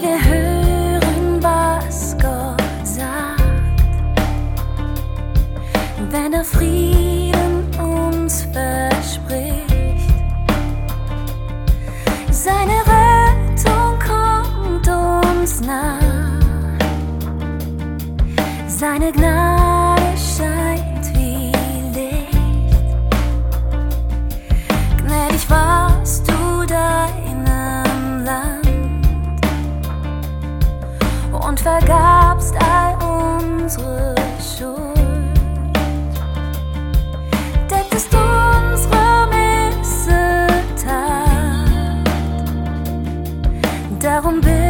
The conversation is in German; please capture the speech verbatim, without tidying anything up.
wir hören, was Gott sagt, wenn er Frieden uns verspricht. Seine Rettung kommt uns nah, seine Gnade scheint wie Licht. Gnädig warst du deinem Land und vergabst all unsere Schuld, decktest unsere Missetat. Darum bin